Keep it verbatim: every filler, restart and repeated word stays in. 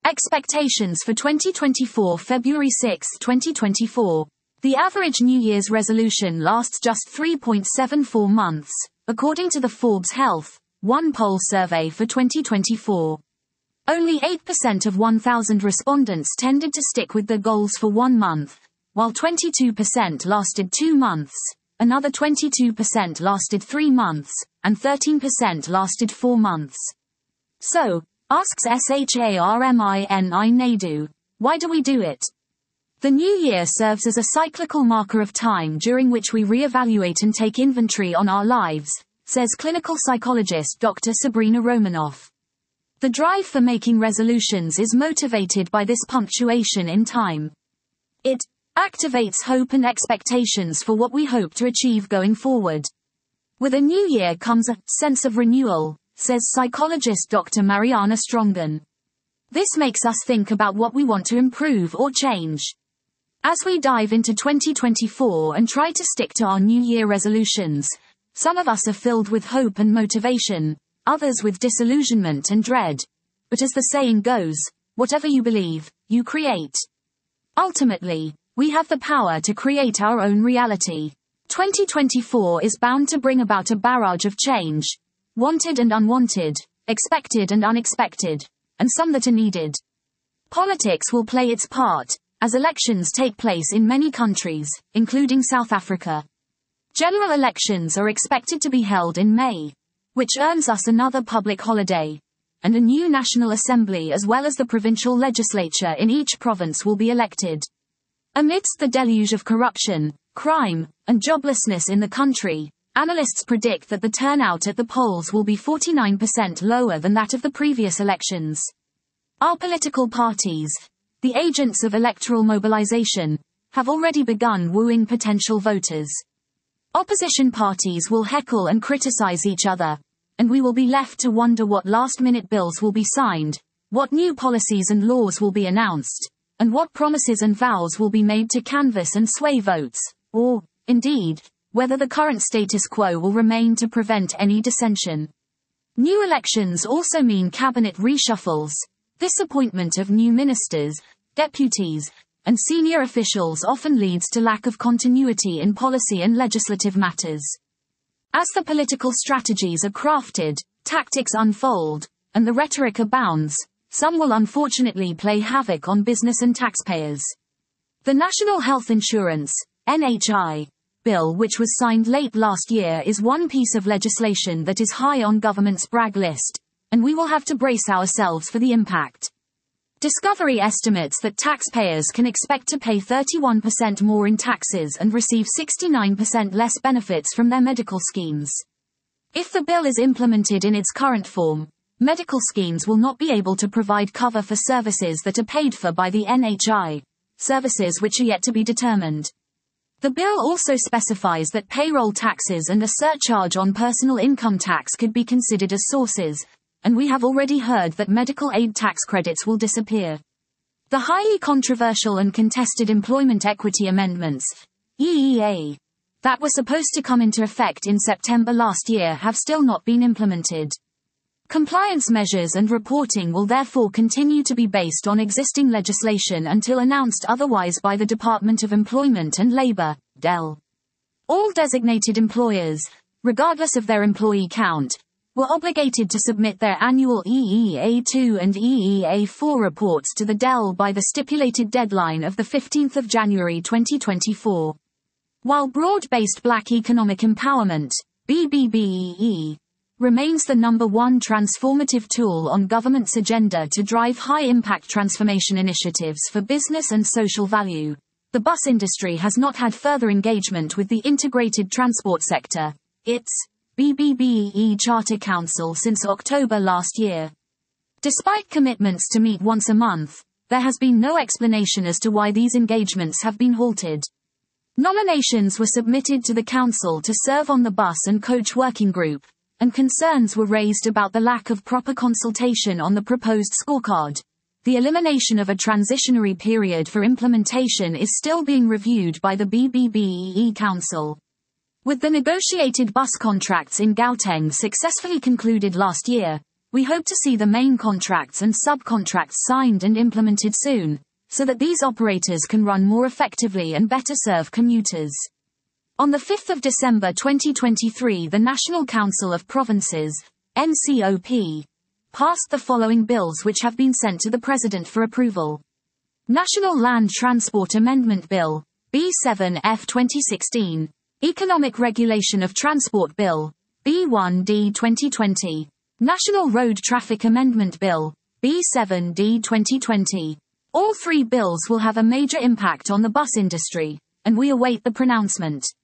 Expectations for twenty twenty-four. February sixth, twenty twenty-four. The average New Year's resolution lasts just three point seven four months, according to the Forbes Health One poll survey for twenty twenty-four. Only eight percent of one thousand respondents tended to stick with their goals for one month, while twenty-two percent lasted two months, another twenty-two percent lasted three months, and thirteen percent lasted four months. So, asks SHARMINI Naidu, why do we do it? The new year serves as a cyclical marker of time during which we reevaluate and take inventory on our lives, says clinical psychologist Doctor Sabrina Romanoff. The drive for making resolutions is motivated by this punctuation in time. It activates hope and expectations for what we hope to achieve going forward. With a new year comes a sense of renewal, says psychologist Doctor Mariana Strongen. This makes us think about what we want to improve or change. As we dive into twenty twenty-four and try to stick to our New Year resolutions, some of us are filled with hope and motivation, others with disillusionment and dread. But as the saying goes, whatever you believe, you create. Ultimately, we have the power to create our own reality. twenty twenty-four is bound to bring about a barrage of change. Wanted and unwanted, expected and unexpected, and some that are needed. Politics will play its part, as elections take place in many countries, including South Africa. General elections are expected to be held in May, which earns us another public holiday, and a new National Assembly as well as the provincial legislature in each province will be elected. Amidst the deluge of corruption, crime, and joblessness in the country, analysts predict that the turnout at the polls will be forty-nine percent lower than that of the previous elections. Our political parties, the agents of electoral mobilization, have already begun wooing potential voters. Opposition parties will heckle and criticize each other, and we will be left to wonder what last-minute bills will be signed, what new policies and laws will be announced, and what promises and vows will be made to canvass and sway votes, or, indeed, whether the current status quo will remain to prevent any dissension. New elections also mean cabinet reshuffles. This appointment of new ministers, deputies, and senior officials often leads to lack of continuity in policy and legislative matters. As the political strategies are crafted, tactics unfold, and the rhetoric abounds, some will unfortunately play havoc on business and taxpayers. The National Health Insurance, N H I, bill, which was signed late last year, is one piece of legislation that is high on government's brag list, and we will have to brace ourselves for the impact. Discovery estimates that taxpayers can expect to pay thirty-one percent more in taxes and receive sixty-nine percent less benefits from their medical schemes. If the bill is implemented in its current form, medical schemes will not be able to provide cover for services that are paid for by the N H I, services which are yet to be determined. The bill also specifies that payroll taxes and a surcharge on personal income tax could be considered as sources, and we have already heard that medical aid tax credits will disappear. The highly controversial and contested Employment Equity Amendments, E E A, that were supposed to come into effect in September last year have still not been implemented. Compliance measures and reporting will therefore continue to be based on existing legislation until announced otherwise by the Department of Employment and Labor, D E L. All designated employers, regardless of their employee count, were obligated to submit their annual E E A two and E E A four reports to the D E L by the stipulated deadline of the fifteenth of January twenty twenty-four. While broad-based Black economic empowerment, B B B E E, remains the number one transformative tool on government's agenda to drive high-impact transformation initiatives for business and social value, the bus industry has not had further engagement with the integrated transport sector, its B B B E E Charter Council, since October last year. Despite commitments to meet once a month, there has been no explanation as to why these engagements have been halted. Nominations were submitted to the Council to serve on the Bus and Coach Working Group, and concerns were raised about the lack of proper consultation on the proposed scorecard. The elimination of a transitionary period for implementation is still being reviewed by the B B B E E Council. With the negotiated bus contracts in Gauteng successfully concluded last year, We hope to see the main contracts and subcontracts signed and implemented soon, so that these operators can run more effectively and better serve commuters. On the fifth of December twenty twenty-three, the National Council of Provinces, N C O P, passed the following bills which have been sent to the President for approval. National Land Transport Amendment Bill, B seven F twenty sixteen, Economic Regulation of Transport Bill, B one D twenty twenty, National Road Traffic Amendment Bill, B seven D twenty twenty. All three bills will have a major impact on the bus industry, and we await the pronouncement.